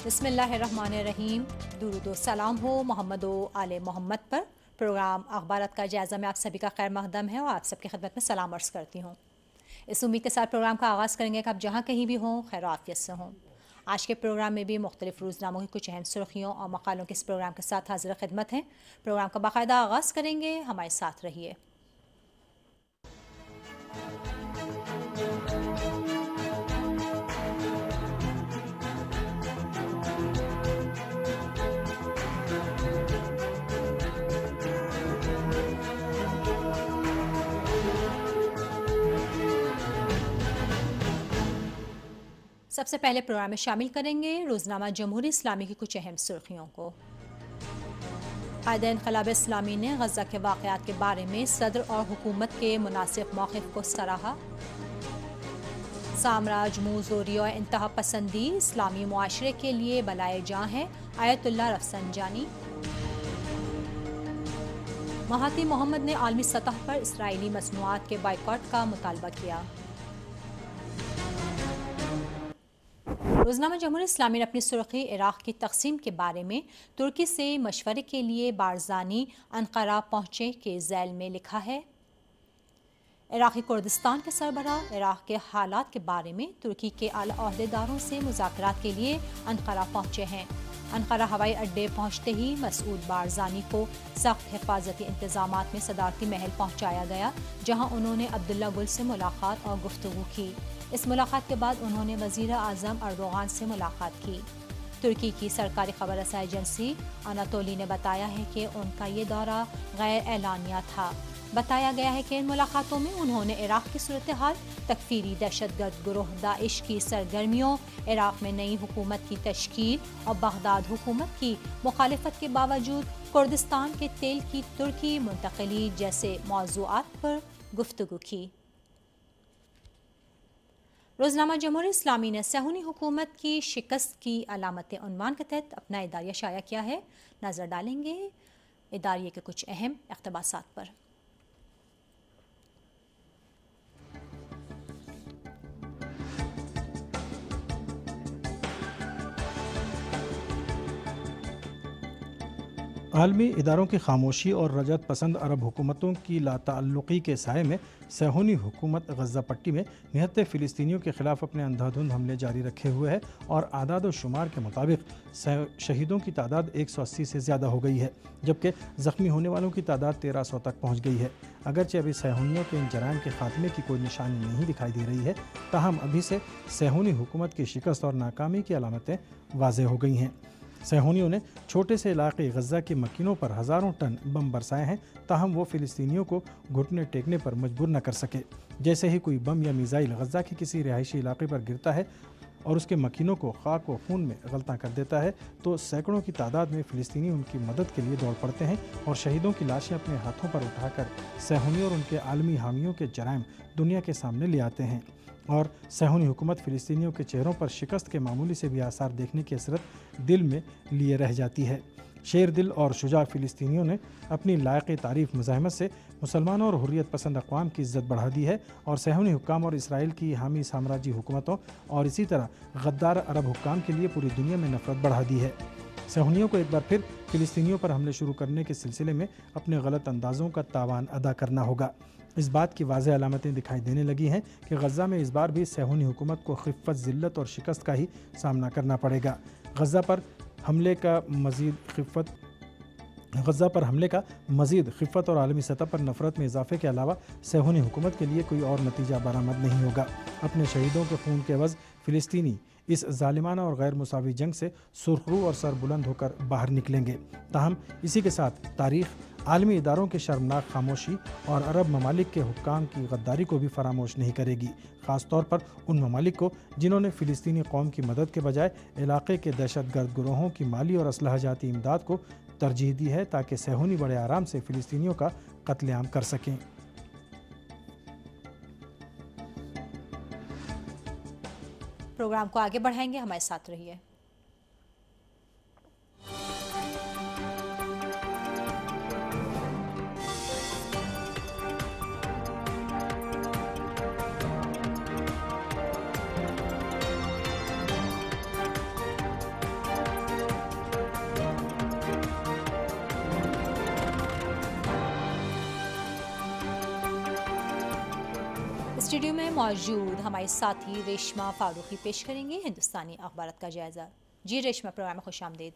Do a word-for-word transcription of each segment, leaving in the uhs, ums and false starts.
بسم اللہ الرحمن الرحیم۔ درود و سلام ہو محمد و آل محمد پر۔ پروگرام اخبارات کا جائزہ میں آپ سبھی کا خیر مقدم ہے اور آپ سب کی خدمت میں سلام عرض کرتی ہوں۔ اس امید کے ساتھ پروگرام کا آغاز کریں گے کہ آپ جہاں کہیں بھی ہوں خیر و عافیت سے ہوں۔ آج کے پروگرام میں بھی مختلف روزناموں کی کچھ اہم سرخیوں اور مقالوں کے اس پروگرام کے ساتھ حاضر خدمت ہیں۔ پروگرام کا باقاعدہ آغاز کریں گے، ہمارے ساتھ رہیے۔ سب سے پہلے پروگرام میں شامل کریں گے روزنامہ جمہوری اسلامی کی کچھ اہم سرخیوں کو۔ قائد انقلاب اسلامی نے غزہ کے واقعات کے بارے میں صدر اور حکومت کے مناسب موقف کو سراہا۔ سامراج موزوری اور انتہا پسندی اسلامی معاشرے کے لیے بلائے جاں ہے، آیت اللہ رفسنجانی۔ مہاتی محمد نے عالمی سطح پر اسرائیلی مصنوعات کے بائیکاٹ کا مطالبہ کیا۔ روزنامہ جمہوری اسلامی نے اپنی سرخی عراق کی تقسیم کے بارے میں ترکی سے مشورے کے لیے بارزانی انقرہ پہنچے کے ذیل میں لکھا ہے۔ عراقی کردستان کے سربراہ عراق کے حالات کے بارے میں ترکی کے اعلی عہدیداروں سے مذاکرات کے لیے انقرہ پہنچے ہیں۔ انقرہ ہوائی اڈے پہنچتے ہی مسعود بارزانی کو سخت حفاظتی انتظامات میں صدارتی محل پہنچایا گیا، جہاں انہوں نے عبداللہ گل سے ملاقات اور گفتگو کی۔ اس ملاقات کے بعد انہوں نے وزیر اعظم اردوغان سے ملاقات کی۔ ترکی کی سرکاری خبر رسائی ایجنسی اناتولی نے بتایا ہے کہ ان کا یہ دورہ غیر اعلانیہ تھا۔ بتایا گیا ہے کہ ان ملاقاتوں میں انہوں نے عراق کی صورتحال، تکفیری دہشت گرد گروہ داعش کی سرگرمیوں، عراق میں نئی حکومت کی تشکیل اور بغداد حکومت کی مخالفت کے باوجود کردستان کے تیل کی ترکی منتقلی جیسے موضوعات پر گفتگو کی۔ روزنامہ جمہوری اسلامی نے صہیونی حکومت کی شکست کی علامت عنوان کے تحت اپنا اداریہ شائع کیا ہے۔ نظر ڈالیں گے اداریے کے کچھ اہم اقتباسات پر۔ عالمی اداروں کی خاموشی اور رجعت پسند عرب حکومتوں کی لاتعلقی کے سائے میں صہیونی حکومت غزہ پٹی میں نہتے فلسطینیوں کے خلاف اپنے اندھا دھند حملے جاری رکھے ہوئے ہے اور اعداد و شمار کے مطابق شہیدوں کی تعداد ایک سو اسی سے زیادہ ہو گئی ہے، جبکہ زخمی ہونے والوں کی تعداد تیرہ سو تک پہنچ گئی ہے۔ اگرچہ ابھی صہیونیوں کے ان جرائم کے خاتمے کی کوئی نشانی نہیں دکھائی دے رہی ہے، تاہم ابھی سے صہیونی حکومت کی شکست اور ناکامی کی علامتیں واضح ہو گئی ہیں۔ صہیونیوں نے چھوٹے سے علاقے غزہ کے مکینوں پر ہزاروں ٹن بم برسائے ہیں، تاہم وہ فلسطینیوں کو گھٹنے ٹیکنے پر مجبور نہ کر سکے۔ جیسے ہی کوئی بم یا میزائل غزہ کے کسی رہائشی علاقے پر گرتا ہے اور اس کے مکینوں کو خاک و خون میں غلطاں کر دیتا ہے، تو سینکڑوں کی تعداد میں فلسطینی ان کی مدد کے لیے دوڑ پڑتے ہیں اور شہیدوں کی لاشیں اپنے ہاتھوں پر اٹھا کر صہیونیوں اور ان کے عالمی حامیوں کے جرائم دنیا کے سامنے لے آتے ہیں، اور صہیونی حکومت فلسطینیوں کے چہروں پر شکست کے معمولی سے بھی آثار دیکھنے کی حسرت دل میں لیے رہ جاتی ہے۔ شیر دل اور شجاع فلسطینیوں نے اپنی لائق تعریف مزاحمت سے مسلمانوں اور حریت پسند اقوام کی عزت بڑھا دی ہے، اور صہیونی حکام اور اسرائیل کی حامی سامراجی حکومتوں اور اسی طرح غدار عرب حکام کے لیے پوری دنیا میں نفرت بڑھا دی ہے۔ صہیونیوں کو ایک بار پھر فلسطینیوں پر حملے شروع کرنے کے سلسلے میں اپنے غلط اندازوں کا تاوان ادا کرنا ہوگا۔ اس بات کی واضح علامتیں دکھائی دینے لگی ہیں کہ غزہ میں اس بار بھی صہیونی حکومت کو خفت، ذلت اور شکست کا ہی سامنا کرنا پڑے گا۔ غزہ پر حملے کا مزید خفت غزہ پر حملے کا مزید خفت اور عالمی سطح پر نفرت میں اضافے کے علاوہ صہیونی حکومت کے لیے کوئی اور نتیجہ برآمد نہیں ہوگا۔ اپنے شہیدوں کے خون کے عوض فلسطینی اس ظالمانہ اور غیر مساوی جنگ سے سرخرو اور سر بلند ہو کر باہر نکلیں گے۔ تاہم اسی کے ساتھ تاریخ عالمی اداروں کی شرمناک خاموشی اور عرب ممالک کے حکام کی غداری کو بھی فراموش نہیں کرے گی، خاص طور پر ان ممالک کو جنہوں نے فلسطینی قوم کی مدد کے بجائے علاقے کے دہشت گرد گروہوں کی مالی اور اسلحہ جاتی امداد کو ترجیح دی ہے، تاکہ صہیونی بڑے آرام سے فلسطینیوں کا قتل عام کر سکیں۔ پروگرام کو آگے بڑھائیں گے، ہمارے ساتھ رہیے۔ اسٹوڈیو میں موجود ہمارے ساتھی ریشما فاروقی پیش کریں گے ہندوستانی اخبارات کا جائزہ۔ جی ریشما، پروگرام میں خوش آمدید۔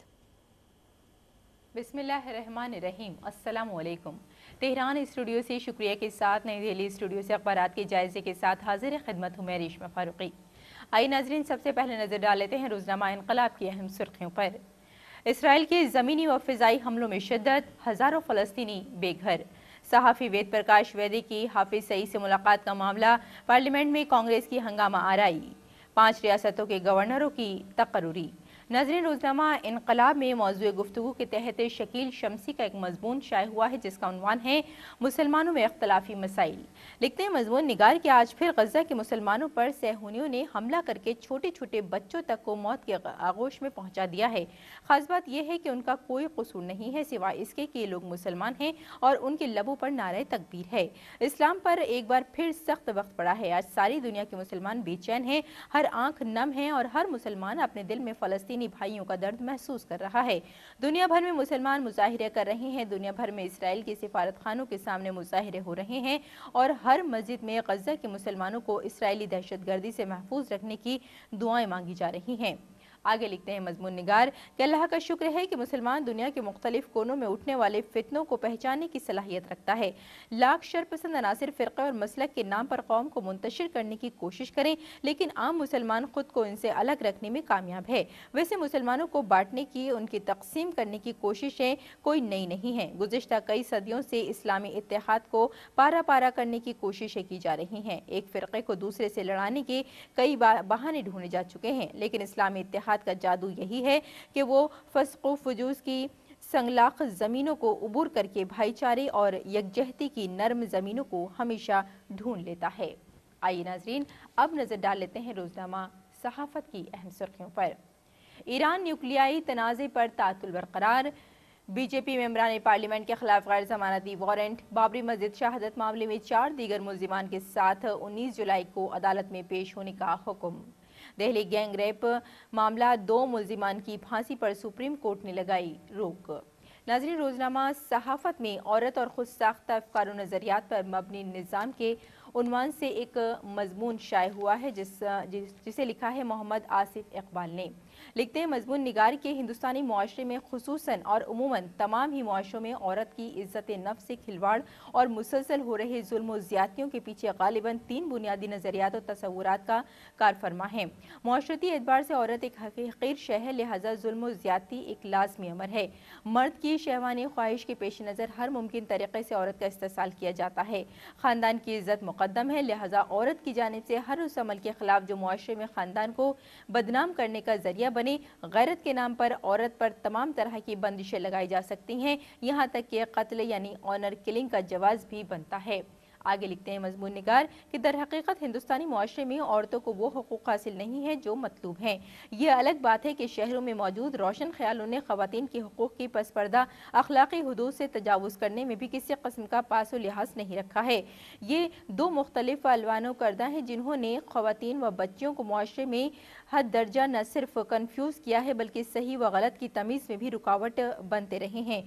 بسم اللہ الرحمن الرحیم، السلام علیکم۔ تہران اسٹوڈیو سے شکریہ کے ساتھ نئی دہلی اسٹوڈیو سے اخبارات کے جائزے کے ساتھ حاضر خدمت ہوں میں ریشما فاروقی۔ آئی ناظرین، سب سے پہلے نظر ڈال لیتے ہیں روزنامہ انقلاب کی اہم سرخیوں پر۔ اسرائیل کے زمینی و فضائی حملوں میں شدت، ہزاروں فلسطینی بے گھر۔ صحافی وید پرکاش ویدی کی حافظ سعید سے ملاقات کا معاملہ، پارلیمنٹ میں کانگریس کی ہنگامہ آرائی۔ پانچ ریاستوں کے گورنروں کی تقرری۔ ناظرین، روزنامہ انقلاب میں موضوع گفتگو کے تحت شکیل شمسی کا ایک مضمون شائع ہوا ہے جس کا عنوان ہے مسلمانوں میں اختلافی مسائل۔ لکھتے ہیں مضمون نگار کہ آج پھر غزہ کے مسلمانوں پر صہیونیوں نے حملہ کر کے چھوٹے چھوٹے بچوں تک کو موت کے آغوش میں پہنچا دیا ہے۔ خاص بات یہ ہے کہ ان کا کوئی قصور نہیں ہے سوائے اس کے کہ یہ لوگ مسلمان ہیں اور ان کے لبوں پر نعرہ تکبیر ہے۔ اسلام پر ایک بار پھر سخت وقت پڑا ہے۔ آج ساری دنیا کے مسلمان بے چین ہیں، ہر آنکھ نم ہے اور ہر مسلمان اپنے دل میں فلسطین بھائیوں کا درد محسوس کر رہا ہے۔ دنیا بھر میں مسلمان مظاہرے کر رہے ہیں، دنیا بھر میں اسرائیل کے سفارت خانوں کے سامنے مظاہرے ہو رہے ہیں اور ہر مسجد میں غزہ کے مسلمانوں کو اسرائیلی دہشت گردی سے محفوظ رکھنے کی دعائیں مانگی جا رہی ہیں۔ آگے لکھتے ہیں مضمون نگار کہ اللہ کا شکر ہے کہ مسلمان دنیا کے مختلف کونوں میں اٹھنے والے فتنوں کو پہچاننے کی صلاحیت رکھتا ہے۔ لاکھ شرپسند عناصر فرقے اور مسلک کے نام پر قوم کو منتشر کرنے کی کوشش کریں، لیکن عام مسلمان خود کو ان سے الگ رکھنے میں کامیاب ہے۔ ویسے مسلمانوں کو بانٹنے کی، ان کی تقسیم کرنے کی کوششیں کوئی نئی نہیں ہیں۔ گزشتہ کئی صدیوں سے اسلامی اتحاد کو پارا پارا کرنے کی کوششیں کی جا رہی ہیں۔ ایک فرقے کو دوسرے سے لڑانے کے کئی بہانے ڈھونڈے جا چکے ہیں، لیکن اسلامی اتحاد کا جادو یہی ہے کہ وہ فسق و فجور کی سنگلاخ زمینوں کو عبور کر کے بھائی چارے اور یکجہتی کی نرم زمینوں کو ہمیشہ ڈھونڈ لیتا ہے۔ آئیے ناظرین، اب نظر ڈال لیتے ہیں روزنامہ صحافت کی اہم سرخیوں پر۔ ایران نیوکلیائی تنازع پر تعطل برقرار۔ بی جے پی ممبران پارلیمنٹ کے خلاف غیر ضمانتی وارنٹ۔ بابری مسجد شہادت معاملے میں چار دیگر ملزمان کے ساتھ انیس جولائی کو عدالت میں پیش ہونے کا حکم۔ دہلی گینگ ریپ معاملہ، دو ملزمان کی پھانسی پر سپریم کورٹ نے لگائی روک۔ ناظرین، روزنامہ صحافت میں عورت اور خود ساختہ افکار و نظریات پر مبنی نظام کے عنوان سے ایک مضمون شائع ہوا ہے جس جسے لکھا ہے محمد آصف اقبال نے۔ لکھتے ہیں مضمون نگار کے ہندوستانی معاشرے میں خصوصاً اور عموماً تمام ہی معاشروں میں عورت کی عزت نفس سے کھلواڑ اور مسلسل ہو رہے ظلم و زیادتیوں کے پیچھے غالباً تین بنیادی نظریات و تصورات کا کار فرما ہے۔ معاشرتی اعتبار سے عورت ایک حقیر شے ہے، لہٰذا ظلم و زیادتی ایک لازمی امر ہے۔ مرد کی شہوانی خواہش کے پیش نظر ہر ممکن طریقے سے عورت کا استحصال کیا جاتا ہے۔ خاندان کی عزت مقدم ہے، لہٰذا عورت کی جانب سے ہر اس عمل کے خلاف جو معاشرے میں خاندان کو بدنام کرنے کا ذریعہ بنے۔ غیرت کے نام پر عورت پر تمام طرح کی بندشیں لگائی جا سکتی ہیں، یہاں تک کہ قتل یعنی آنر کلنگ کا جواز بھی بنتا ہے۔ آگے لکھتے ہیں مضمون نگار کہ در حقیقت ہندوستانی معاشرے میں عورتوں کو وہ حقوق حاصل نہیں ہے جو مطلوب ہیں۔ یہ الگ بات ہے کہ شہروں میں موجود روشن خیالوں نے خواتین کے حقوق کی پس پردہ اخلاقی حدود سے تجاوز کرنے میں بھی کسی قسم کا پاس و لحاظ نہیں رکھا ہے۔ یہ دو مختلف الوان و کردہ ہیں جنہوں نے خواتین و بچیوں کو معاشرے میں حد درجہ نہ صرف کنفیوز کیا ہے بلکہ صحیح و غلط کی تمیز میں بھی رکاوٹ بنتے رہے ہیں۔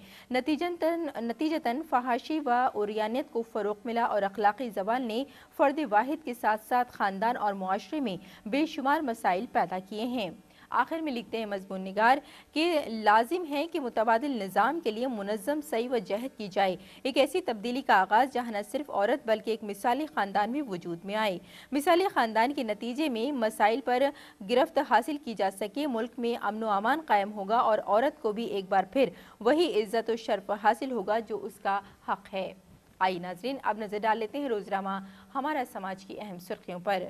نتیجتاً فحاشی و عریانیت کو فروغ ملا اور اخلاقی زوال نے فرد واحد کے ساتھ ساتھ خاندان اور معاشرے میں بے شمار مسائل پیدا کیے ہیں۔ آخر میں لکھتے ہیں مضمون نگار کہ لازم ہے کہ متبادل نظام کے لیے منظم سعی و جہد کی جائے، ایک ایسی تبدیلی کا آغاز جہاں نہ صرف عورت بلکہ ایک مثالی خاندان بھی وجود میں آئے۔ مثالی خاندان کے نتیجے میں مسائل پر گرفت حاصل کی جا سکے، ملک میں امن و امان قائم ہوگا اور عورت کو بھی ایک بار پھر وہی عزت و شرف حاصل ہوگا جو اس کا حق ہے۔ آئی ناظرین، اب نظر ڈال لیتے ہیں روزنامہ ہمارا سماج کی اہم سرخیوں پر۔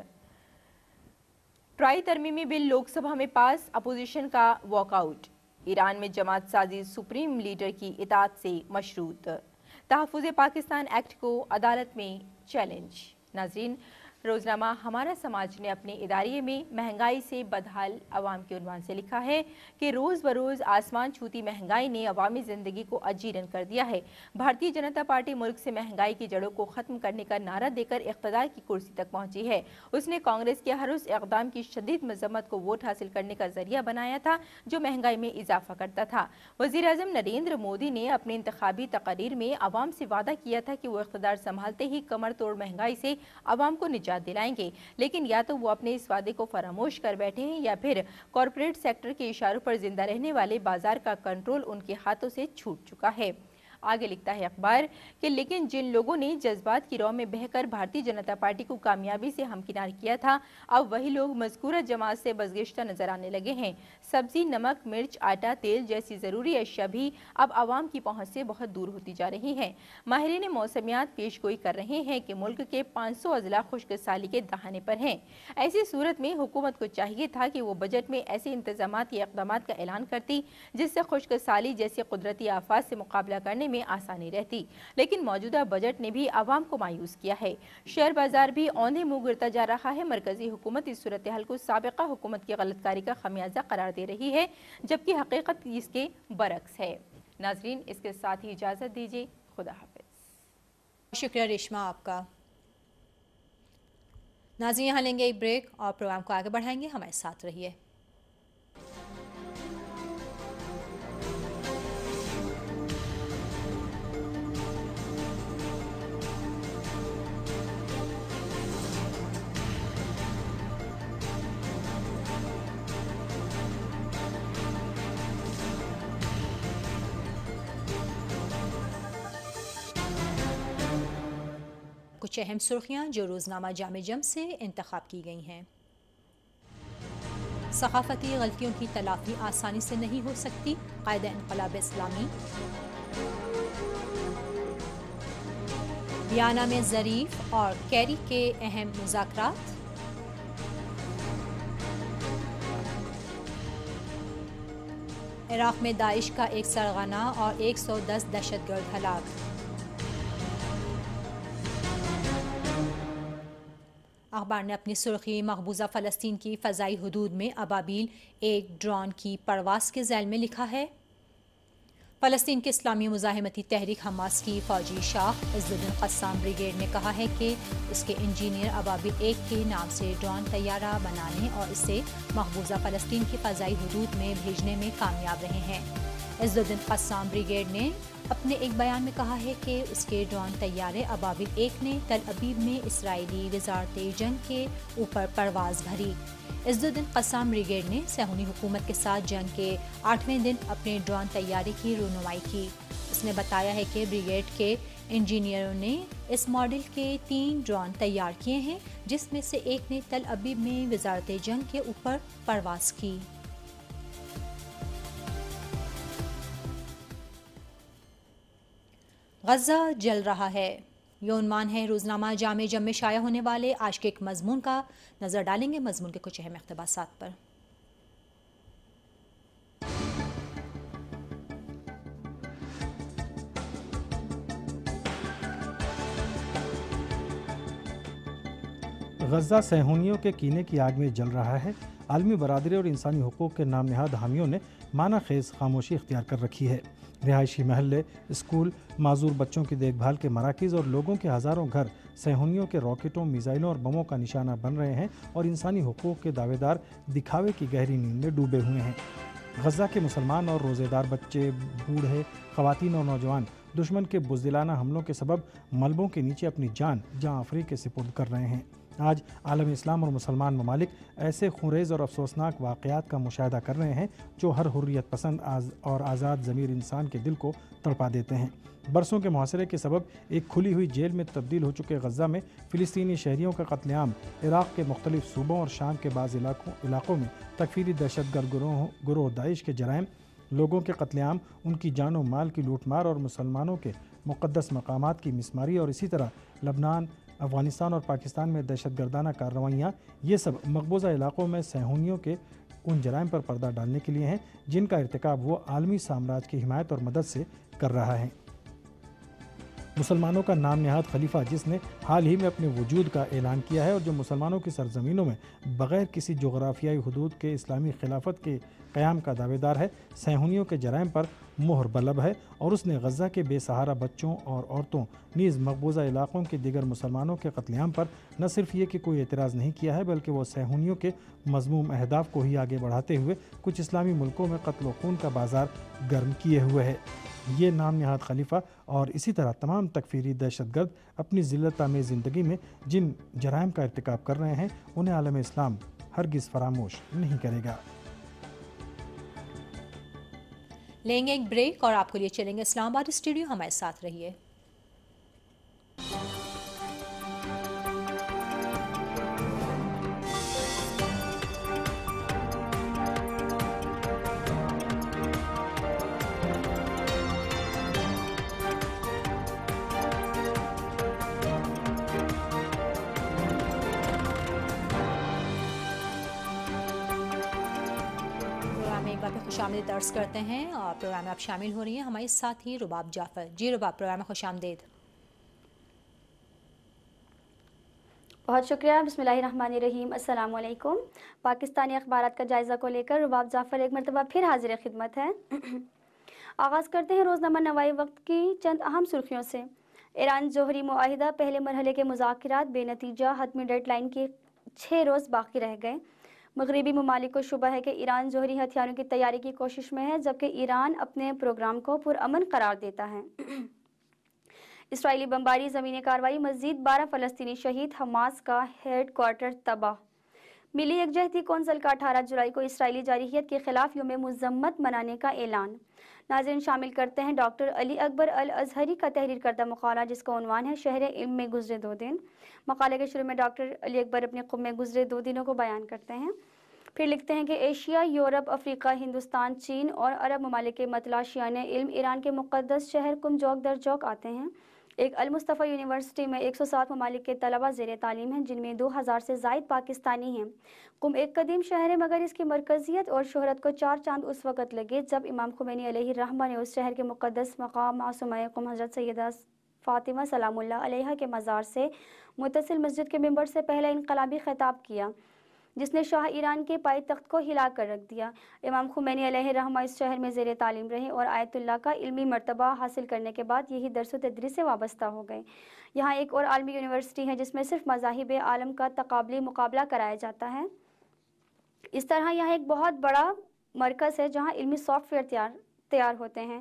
ٹرائی ترمیمی بل لوک سبھا میں پاس، اپوزیشن کا واک آؤٹ۔ ایران میں جماعت سازی سپریم لیڈر کی اطاعت سے مشروط۔ تحفظ پاکستان ایکٹ کو عدالت میں چیلنج۔ ناظرین، روزنامہ ہمارا سماج نے اپنے اداریے میں مہنگائی سے بدحال عوام کے عنوان سے لکھا ہے کہ روز بروز آسمان چھوتی مہنگائی نے عوامی زندگی کو اجیرن کر دیا ہے۔ بھارتیہ جنتا پارٹی ملک سے مہنگائی کی جڑوں کو ختم کرنے کا نعرہ دے کر اقتدار کی کرسی تک پہنچی ہے۔ اس نے کانگریس کے ہر اس اقدام کی شدید مذمت کو ووٹ حاصل کرنے کا ذریعہ بنایا تھا جو مہنگائی میں اضافہ کرتا تھا۔ وزیر اعظم نریندر مودی نے اپنے انتخابی تقاریر میں عوام سے وعدہ کیا تھا کہ وہ اقتدار سنبھالتے ہی کمر توڑ مہنگائی سے عوام کو نجات نجات دلائیں گے، لیکن یا تو وہ اپنے اس وعدے کو فراموش کر بیٹھے ہیں یا پھر کارپوریٹ سیکٹر کے اشاروں پر زندہ رہنے والے بازار کا کنٹرول ان کے ہاتھوں سے چھوٹ چکا ہے۔ آگے لکھتا ہے اخبار کہ لیکن جن لوگوں نے جذبات کی رو میں بہہ کر بھارتی جنتا پارٹی کو کامیابی سے ہمکنار کیا تھا، اب وہی لوگ مذکورہ جماعت سے بزگشتہ نظر آنے لگے ہیں۔ سبزی، نمک، مرچ، آٹا، تیل جیسی ضروری اشیاء بھی اب عوام کی پہنچ سے بہت دور ہوتی جا رہی ہیں۔ ماہرین موسمیات پیش گوئی کر رہے ہیں کہ ملک کے پانچ سو اضلاع خشک سالی کے دہانے پر ہیں۔ ایسی صورت میں حکومت کو چاہیے تھا کہ وہ بجٹ میں ایسے انتظامات یا اقدامات کا اعلان کرتی جس سے خشک سالی جیسی قدرتی آفات سے مقابلہ کرنے میں آسانی رہتی، لیکن موجودہ بجٹ نے بھی عوام کو مایوس کیا ہے۔ شیئر بازار بھی اوندھے منہ گرتا جا رہا ہے۔ مرکزی حکومت اس صورتحال کو سابقہ حکومت کی غلط کاری کا خمیازہ قرار دے رہی ہے، جبکہ حقیقت اس کے برعکس ہے۔ ناظرین، اس کے ساتھ ہی اجازت دیجیے، خدا حافظ۔ شکریہ ریشما آپ کا۔ ناظرین، یہاں لیں گے ایک بریک اور پروگرام کو آگے بڑھائیں گے، ہمارے ساتھ رہیے۔ کچھ اہم سرخیاں جو روزنامہ جامع جم سے انتخاب کی گئی ہیں۔ ثقافتی غلطیوں کی تلافی آسانی سے نہیں ہو سکتی، قائد انقلاب اسلامی۔ ویانا میں ظریف اور کیری کے اہم مذاکرات۔ عراق میں داعش کا ایک سرغنہ اور ایک سو دس دہشت گرد ہلاک۔ اخبار نے اپنی سرخی مقبوضہ فلسطین کی فضائی حدود میں ابابیل ایک ڈرون کی پرواز کے ذیل میں لکھا ہے۔ فلسطین کے اسلامی مزاحمتی تحریک حماس کی فوجی شاخ عز الدین قسام بریگیڈ نے کہا ہے کہ اس کے انجینئر ابابیل ایک کے نام سے ڈرون طیارہ بنانے اور اسے مقبوضہ فلسطین کی فضائی حدود میں بھیجنے میں کامیاب رہے ہیں۔ عز الدین قسام بریگیڈ نے اپنے ایک بیان میں کہا ہے کہ اس کے ڈرون طیارے ابابیل ایک نے تل ابیب میں اسرائیلی وزارت جنگ کے اوپر پرواز بھری۔ عز الدین قسام بریگیڈ نے صہیونی حکومت کے ساتھ جنگ کے آٹھویں دن اپنے ڈرون طیارے کی رونمائی کی۔ اس نے بتایا ہے کہ بریگیڈ کے انجینئروں نے اس ماڈل کے تین ڈرون تیار کیے ہیں، جس میں سے ایک نے تل ابیب میں وزارت جنگ کے اوپر پرواز کی۔ غزہ جل رہا ہے، یہ عنوان ہے روزنامہ جامع جم میں شائع ہونے والے آج کے ایک مضمون کا۔ نظر ڈالیں گے مضمون کے کچھ اہم اقتباسات پر۔ غزہ صہیونیوں کے کینے کی آگ میں جل رہا ہے۔ عالمی برادری اور انسانی حقوق کے نام نہاد حامیوں نے معنی خیز خاموشی اختیار کر رکھی ہے۔ رہائشی محلے، اسکول، معذور بچوں کی دیکھ بھال کے مراکز اور لوگوں کے ہزاروں گھر صہیونیوں کے راکٹوں، میزائلوں اور بموں کا نشانہ بن رہے ہیں اور انسانی حقوق کے دعوے دار دکھاوے کی گہری نیند میں ڈوبے ہوئے ہیں۔ غزہ کے مسلمان اور روزے دار بچے، بوڑھے، خواتین اور نوجوان دشمن کے بزدلانہ حملوں کے سبب ملبوں کے نیچے اپنی جان جاں افری کے سپرد کر رہے ہیں۔ آج عالم اسلام اور مسلمان ممالک ایسے خونریز اور افسوسناک واقعات کا مشاہدہ کر رہے ہیں جو ہر حریت پسند اور آزاد ضمیر انسان کے دل کو تڑپا دیتے ہیں۔ برسوں کے محاصرے کے سبب ایک کھلی ہوئی جیل میں تبدیل ہو چکے غزہ میں فلسطینی شہریوں کا قتل عام، عراق کے مختلف صوبوں اور شام کے بعض علاقوں علاقوں میں تکفیری دہشت گرد گروہ گروہ داعش کے جرائم، لوگوں کے قتل عام، ان کی جان و مال کی لوٹ مار اور مسلمانوں کے مقدس مقامات کی مسماری، اور اسی طرح لبنان، افغانستان اور پاکستان میں دہشت گردانہ کارروائیاں، یہ سب مقبوضہ علاقوں میں صہیونیوں کے ان جرائم پر پردہ ڈالنے کے لیے ہیں جن کا ارتکاب وہ عالمی سامراج کی حمایت اور مدد سے کر رہا ہے۔ مسلمانوں کا نام نہاد خلیفہ جس نے حال ہی میں اپنے وجود کا اعلان کیا ہے اور جو مسلمانوں کی سرزمینوں میں بغیر کسی جغرافیائی حدود کے اسلامی خلافت کے قیام کا دعوے دار ہے، صہیونیوں کے جرائم پر مہر بلب ہے اور اس نے غزہ کے بے سہارا بچوں اور عورتوں نیز مقبوضہ علاقوں کے دیگر مسلمانوں کے قتل عام پر نہ صرف یہ کہ کوئی اعتراض نہیں کیا ہے بلکہ وہ صہیونیوں کے مذموم اہداف کو ہی آگے بڑھاتے ہوئے کچھ اسلامی ملکوں میں قتل و خون کا بازار گرم کیے ہوئے ہے۔ یہ نام نہاد خلیفہ اور اسی طرح تمام تکفیری دہشت گرد اپنی ذلت آمیز زندگی میں جن جرائم کا ارتکاب کر رہے ہیں انہیں عالم اسلام ہرگز فراموش نہیں کرے گا۔ لیں گے ایک بریک اور آپ کو لیے چلیں گے اسلام آباد اسٹوڈیو، ہمارے ساتھ رہیے۔ خوش آمدید عرض کرتے ہیں اور پروگرام میں آپ شامل ہو رہی ہیں ہمارے ساتھی رباب جعفر۔ جی رباب، پروگرام میں خوش آمدید۔ بہت شکریہ۔ بسم اللہ الرحمن الرحیم۔ السلام علیکم۔ پاکستانی اخبارات کا جائزہ کو لے کر رباب جعفر ایک مرتبہ پھر حاضر خدمت ہے۔ آغاز کرتے ہیں روزنامہ نوائی وقت کی چند اہم سرخیوں سے۔ ایران جوہری معاہدہ پہلے مرحلے کے مذاکرات بے نتیجہ، حتمی ڈیڈ لائن کے چھ روز باقی رہ گئے۔ مغربی ممالک کو شبہ ہے کہ ایران جوہری ہتھیاروں کی تیاری کی کوشش میں ہے، جبکہ ایران اپنے پروگرام کو پرامن قرار دیتا ہے۔ اسرائیلی بمباری زمینی کارروائی، مزید بارہ فلسطینی شہید، حماس کا ہیڈ کوارٹر تباہ۔ ملی یکجہتی کونسل کا اٹھارہ جولائی کو اسرائیلی جارحیت کے خلاف یوم مذمت منانے کا اعلان۔ ناظرین شامل کرتے ہیں ڈاکٹر علی اکبر الازہری کا تحریر کردہ مقالہ جس کا عنوان ہے شہر علم میں گزرے دو دن۔ مقالے کے شروع میں ڈاکٹر علی اکبر اپنے قوم میں گزرے دو دنوں کو بیان کرتے ہیں، پھر لکھتے ہیں کہ ایشیا، یورپ، افریقہ، ہندوستان، چین اور عرب ممالک کے متلاشیان علم ایران کے مقدس شہر کم جوک در جوک آتے ہیں۔ ایک المصطفیٰ یونیورسٹی میں ایک سو سات ممالک کے طلبہ زیر تعلیم ہیں، جن میں دو ہزار سے زائد پاکستانی ہیں۔ قم ایک قدیم شہر ہے، مگر اس کی مرکزیت اور شہرت کو چار چاند اس وقت لگے جب امام خمینی علیہ الرحمہ نے اس شہر کے مقدس مقام معصومہ قم حضرت سیدہ فاطمہ سلام اللہ علیہا کے مزار سے متصل مسجد کے ممبر سے پہلا انقلابی خطاب کیا، جس نے شاہ ایران کے پائی تخت کو ہلا کر رکھ دیا۔ امام خمینی علیہ الرحمہ اس شہر میں زیر تعلیم رہے اور آیت اللہ کا علمی مرتبہ حاصل کرنے کے بعد یہی درس و تدریس سے وابستہ ہو گئے۔ یہاں ایک اور عالمی یونیورسٹی ہے جس میں صرف مذاہب عالم کا تقابلی مقابلہ کرایا جاتا ہے۔ اس طرح یہاں ایک بہت بڑا مرکز ہے جہاں علمی سافٹ ویئر تیار تیار ہوتے ہیں۔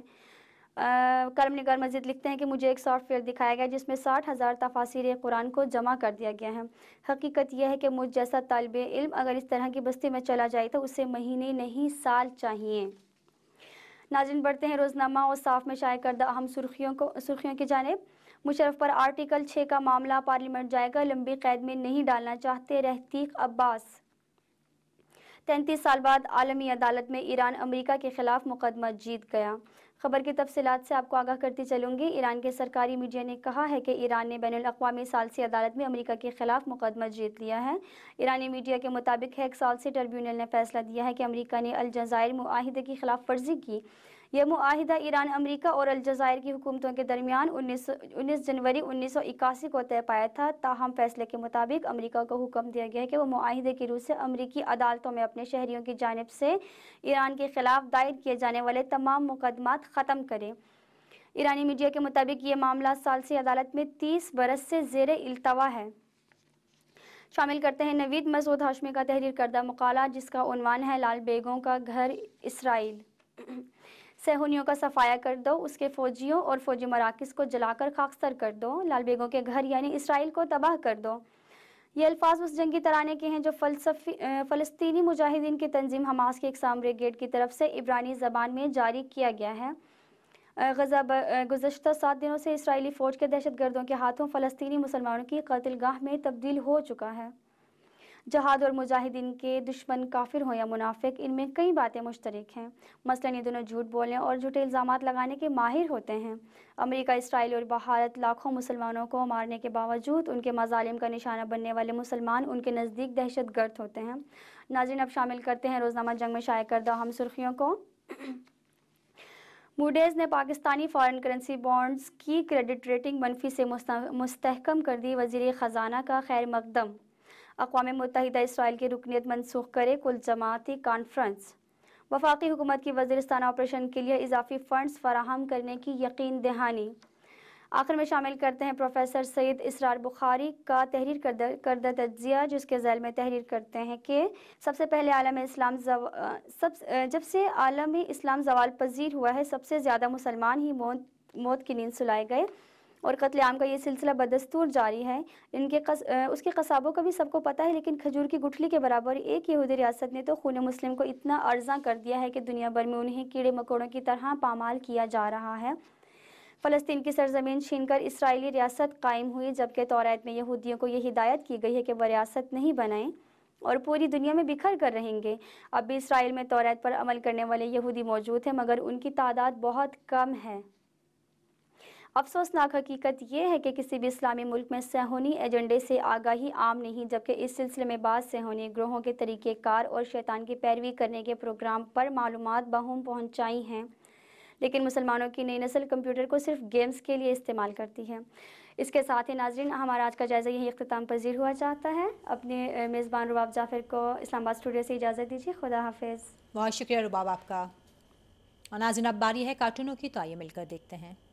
کرم نگار مزید لکھتے ہیں کہ مجھے ایک سافٹ ویئر دکھایا گیا جس میں ساٹھ ہزار تفاسیر قرآن کو جمع کر دیا گیا ہے۔ حقیقت یہ ہے کہ مجھ جیسا طالب علم اگر اس طرح کی بستی میں چلا جائے تو اسے مہینے نہیں سال چاہیے۔ ناظرین بڑھتے ہیں روزنامہ اور صاف میں شائع کردہ اہم سرخیوں کو سرخیوں کی جانب۔ مشرف پر آرٹیکل چھ کا معاملہ پارلیمنٹ جائے گا، لمبی قید میں نہیں ڈالنا چاہتے رحتیق عباس۔ تینتیس سال بعد عالمی عدالت میں ایران امریکہ کے خلاف مقدمہ جیت گیا۔ خبر کی تفصیلات سے آپ کو آگاہ کرتی چلوں گی۔ ایران کے سرکاری میڈیا نے کہا ہے کہ ایران نے بین الاقوامی ثالثی عدالت میں امریکہ کے خلاف مقدمہ جیت لیا ہے۔ ایرانی میڈیا کے مطابق ہیگ ثالثی ٹریبیونل نے فیصلہ دیا ہے کہ امریکہ نے الجزائر معاہدے کی خلاف ورزی کی۔ یہ معاہدہ ایران، امریکہ اور الجزائر کی حکومتوں کے درمیان انیس جنوری انیس سو اکاسی کو طے پایا تھا۔ تاہم فیصلے کے مطابق امریکہ کو حکم دیا گیا ہے کہ وہ معاہدے کی روح سے امریکی عدالتوں میں اپنے شہریوں کی جانب سے ایران کے خلاف دائر کیے جانے والے تمام مقدمات ختم کرے۔ ایرانی میڈیا کے مطابق یہ معاملہ ثالثی عدالت میں تیس برس سے زیر التوا ہے۔ شامل کرتے ہیں نوید مسعود ہاشمی کا تحریر کردہ مقالہ جس کا عنوان ہے لال بیگوں کا گھر اسرائیل۔ صہیونیوں کا صفایا کر دو، اس کے فوجیوں اور فوجی مراکز کو جلا کر خاکستر کر دو، لال بیگوں کے گھر یعنی اسرائیل کو تباہ کر دو۔ یہ الفاظ اس جنگی ترانے کے ہیں جو فلسطینی مجاہدین کی تنظیم حماس کی اقسام بریگیڈ کی طرف سے عبرانی زبان میں جاری کیا گیا ہے۔ غزہ گزشتہ سات دنوں سے اسرائیلی فوج کے دہشت گردوں کے ہاتھوں فلسطینی مسلمانوں کی قتل گاہ میں تبدیل ہو چکا ہے۔ جہاد اور مجاہدین کے دشمن کافر ہوں یا منافق، ان میں کئی باتیں مشترک ہیں۔ مثلاً یہ دونوں جھوٹ بولنے اور جھوٹے الزامات لگانے کے ماہر ہوتے ہیں۔ امریکہ، اسرائیل اور بھارت لاکھوں مسلمانوں کو مارنے کے باوجود ان کے مظالم کا نشانہ بننے والے مسلمان ان کے نزدیک دہشت گرد ہوتے ہیں۔ ناظرین اب شامل کرتے ہیں روزنامہ جنگ میں شائع کردہ اہم سرخیوں کو۔ موڈیز نے پاکستانی فارن کرنسی بانڈز کی کریڈٹ ریٹنگ منفی سے مستحکم کر دی، وزیر خزانہ کا خیر مقدم۔ اقوام متحدہ اسرائیل کی رکنیت منسوخ کرے، کل جماعتی کانفرنس۔ वफाकी हुकूमत की वज़ीरिस्तान ऑपरेशन के लिए इजाफी फ़ंड्स फराहम करने की यकीन दहानी। आखिर में शामिल करते हैं प्रोफेसर सईद इसरार बुखारी का तहरीर करदा करदा तज्जिया, जिसके ज़ैल में तहरीर करते हैं कि सबसे पहले आलम इस्लाम जव, सब जब से आलम इस्लाम ज़वाल पजीर हुआ है, सबसे ज़्यादा मुसलमान ही मौत मौत की नींद सुलाए गए और कत्ल आम का ये सिलसिला बदस्तूर जारी है। इनके कस, उसके कसाबों का भी सबको पता है, लेकिन खजूर की गुठली के बराबर एक यहूदी रियासत ने तो खून मुस्लिम को इतना अर्जा कर दिया है कि दुनिया भर में उन्हें कीड़े मकोड़ों की तरह पामाल किया जा रहा है। फ़लस्तीन की सरजमीन छीनकर इसराइली रियासत कायम हुई, जबकि तौरात में यहूदियों को ये हिदायत की गई है कि वह रियासत नहीं बनाएं और पूरी दुनिया में बिखर कर रहेंगे। अब भी इसराइल में तौरात पर अमल करने वाले यहूदी मौजूद हैं, मगर उनकी तादाद बहुत कम है। अफसोसनाक हकीकत यह है कि किसी भी इस्लामी मुल्क में सेहोनी एजेंडे से आगाही आम नहीं, जबकि इस सिलसिले में बाद सेहोनी ग्रोहों के तरीक़ेकार और शैतान की पैरवी करने के प्रोग्राम पर मालूमात बहूम पहुँचाई हैं, लेकिन मुसलमानों की नई नस्ल कंप्यूटर को सिर्फ गेम्स के लिए इस्तेमाल करती है। इसके साथ ही नाजरीन, हमारा आज का जायज़ा यही इख्तिताम पजीर हुआ चाहता है। अपने मेज़बान रुबाब जाफ़र को इस्लामाबाद स्टूडियो से इजाज़त दीजिए। खुदा हाफिज़। बहुत शुक्रिया रुबाब आपका। और नाज़रीन, अब बारी है कार्टूनों की, तो आइए मिलकर देखते हैं।